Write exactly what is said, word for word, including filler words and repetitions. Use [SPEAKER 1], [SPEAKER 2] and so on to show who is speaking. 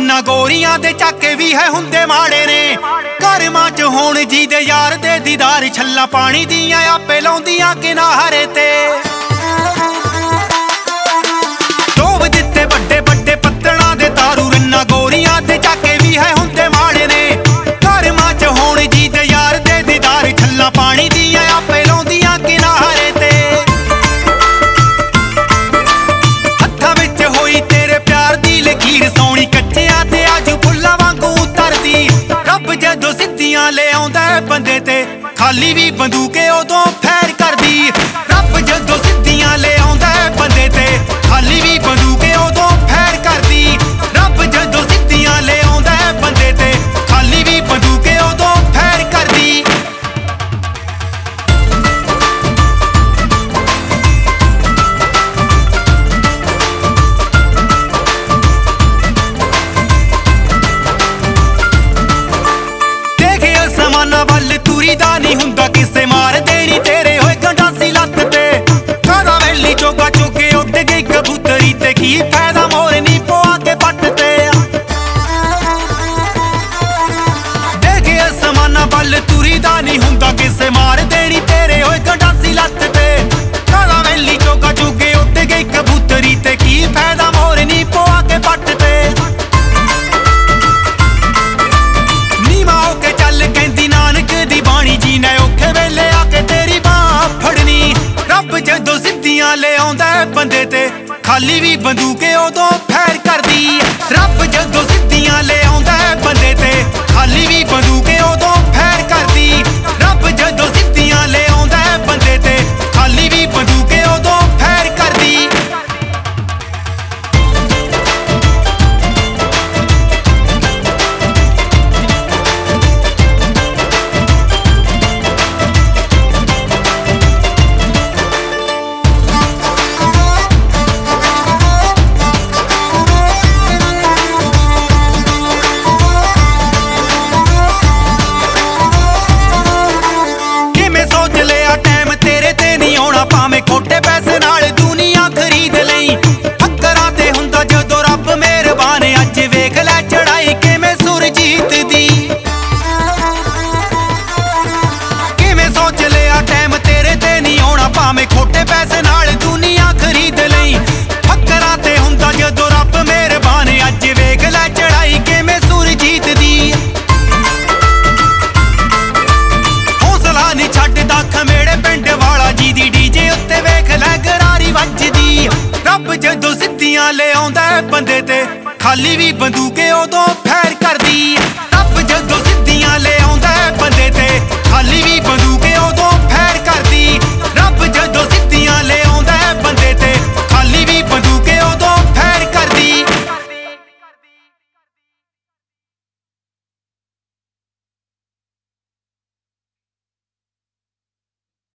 [SPEAKER 1] ਰੰਨਾ ਗੋਰੀਆਂ ਦੇ ਚਾਕੇ ਵੀ ਹੈ ਹੁੰਦੇ ਮਾੜੇ ਨੇ। ਘਰਮਾਂ ਚ ਹੋਣ ਜੀ ਦੇ ਯਾਰ ਦੇ ਦੀਦਾਰ, ਛੱਲਾ ਪਾਣੀ ਦੀਆਂ ਆਪੇ ਲਾਉਂਦੀਆਂ ਕਿਨਾਰੇ ਤੇ। ਡੋਬ ਦਿੱਤੇ ਵੱਡੇ ਵੱਡੇ ਪੱਤਣਾ ਦੇ ਤਾਰੂ, ਰੰਨਾ ਗੋਰੀਆਂ ਦੇ ਚਾਕੇ ਵੀ ਹੈ ਹੁੰਦੇ ਮਾੜੇ ਨੇ। ਘਰਮਾਂ ਚ ਹੋਣ ਜੀ ਦੇ ਯਾਰ ਦੇ ਦੀਦਾਰ, ਛੱਲਾ ਪਾਣੀ ਦੀਆਂ ਆਪੇ ਲਾਉਂਦੀਆਂ ਕਿਨਾਰੇ ਤੇ। ਹੱਥਾਂ ਵਿੱਚ ਹੋਈ ਤੇਰੇ ਪਿਆਰ ਦੀ ਲਕੀਰ, ਸੋਹਣੀ ਕੱਚਿਆਂ ਤੇ ਆਜੂ ਫੁੱਲਾਂ ਵਾਂਗੂ ਉਤਰਦੀ। ਰੱਬ ਜਦੋਂ ਸਿੱਧੀਆਂ ਲੈ ਆਉਂਦਾ ਬੰਦੇ ਤੇ, ਖਾਲੀ ਵੀ ਬੰਦੂਕੇ ਉਦੋਂ ਫੈਰ ਕਰਦੀ। ਰੱਬ ਜਦੋਂ ਸਿੱਧੀਆਂ ਲੈ ਆਉਂਦਾ ਬੰਦੇ ਤੇ, ਖਾਲੀ ਵੀ ਬੰਦੂਕੇ ਉਦੋਂ ਫੈਰ ਕਰਦੀ। ਰੱਬ ਜਦੋਂ ਸਿੱਧੀਆਂ ਲੈ ਆਉਂਦਾ ਬੰਦੇ ਤੇ, ਖਾਲੀ ਵੀ ਬੰਦੂਕੇ ਉਦੋਂ ਫੈਰ ਕਰਦੀ। ਦੇਖਿਆ ਸਮਾਨਾ ਵੱਲ ਤੁਰੀ ਦਾ ਨਹੀਂ ਹੁੰਦਾ, ਕਿਸੇ ਮਾਰ ਦੇਣੀ ਤੇਰੇ ਹੋਏ ਗੰਡਾਸੀ ਲੱਤ ਤੇ। ਕਾਦਾ ਵੈਲੀ ਚੋਗਾ ਚੁੱਕੇ ਉੱਡ ਗਈ ਕਬੂਤਰੀ ਤੇ, ਕੀ ਫਾਇਦਾ ਮੋਰਨੀ ਪਵਾ ਕੇ ਪੱਟ ਤੇ। ਦੇਖਿਆ ਸਮਾਨਾ ਵੱਲ ਤੁਰੀ ਦਾ ਨਹੀਂ ਹੁੰਦਾ, ਕਿਸੇ ਮਾਰ ਦੇਣੀ ਤੇਰੇ ਹੋਏ ਗੰਡਾਸੀ ਲੱਤ ਤੇ। ਕਾਦਾ ਵੈਲੀ ਚੋਗਾ ਚੁੱਕੇ ਉੱਡ ਗਈ ਕਬੂਤਰੀ ਤੇ, ਕੀ ਫਾਇਦਾ ਮੋਰਨੀ ਪਵਾ ਕੇ ਪੱਟ ਤੇ। ਨੀਵਾਂ ਹੋ ਕੇ ਚੱਲ ਕਹਿੰਦੀ ਨਾਨਕ ਦੀ ਬਾਣੀ, ਜੀ ਨੇ ਔਖੇ ਵੇਲੇ ਆ ਕੇ ਤੇਰੀ ਬਾਂਹ ਫੜਨੀ। ਰੱਬ ਜਦੋਂ ਸਿੱਧੀਆਂ ਲੈ ਆਉਂਦਾ ਬੰਦੇ ਤੇ, ਖਾਲੀ ਵੀ ਬੰਦੂਕੇ ਉਦੋਂ ਫੈਰ ਕਰਦੀ। ਰੱਬ ਜਦੋਂ ਸਿੱਧੀਆਂ ਲੈ ਆਉਂਦਾ ਬੰਦੇ ਤੇ, ਖਾਲੀ ਵੀ ਬੰਦੂਕੇ ਉਦੋਂ ਫੈਰ ਕਰਦੀ। ਰੱਬ ਜਦੋਂ ਸਿੱਧੀਆਂ ਲੈ ਆਉਂਦਾ ਬੰਦੇ ਤੇ, ਖਾਲੀ ਵੀ ਬੰਦੂਕੇ ਉਦੋਂ ਫੈਰ ਕਰਦੀ। ਭਾਵੇਂ ਖੋਟੇ ਪੈਸੇ ਨਾਲ ਦੁਨੀਆ ਖਰੀਦ ਲਈ, ਫੱਕਰਾਂ ਤੇ ਹੁੰਦਾ ਜਦੋਂ ਰੱਬ ਮਿਹਰਬਾਨ। ਅੱਜ ਵੇਖ ਲੈ ਚੜਾਈ ਕਿਵੇਂ ਸੁਰਜੀਤ ਦੀ। ਕਿਵੇਂ ਸੋਚ ਲਿਆ ਟਾਈਮ ਤੇਰੇ ਤੇ ਨਹੀਂ ਆਉਣਾ, ਭਾਵੇਂ ਖੋਟੇ ਪੈਸੇ ਨਾਲ ਦੁਨੀਆ ਖਰੀਦ ਲਈ। ਫੱਕਰਾਂ ਤੇ ਹੁੰਦਾ ਜਦੋਂ ਰੱਬ ਮਿਹਰਬਾਨ। ਅੱਜ ਵੇਖ ਲੈ ਚੜਾਈ ਕਿਵੇਂ ਸੁਰਜੀਤ ਦੀ। ਹੌਸਲਾ ਨਹੀਂ ਛੱਡਦਾ ਖਮੇੜੇ ਪਿੰਡ ਵਾਲਾ ਜੀ ਦੀ, ਡੀਜੇ ਉੱਤੇ ਵੇਖ ਲੈ ਗਰਾਰੀ ਵੱਜਦੀ। ਰੱਬ ਜਦੋਂ ਸਿੱਧੀਆਂ ਲੈ ਆਉਂਦਾ ਬੰਦੇ ਤੇ, ਖਾਲੀ ਵੀ ਬੰਦੂਕੇ ਉਦੋਂ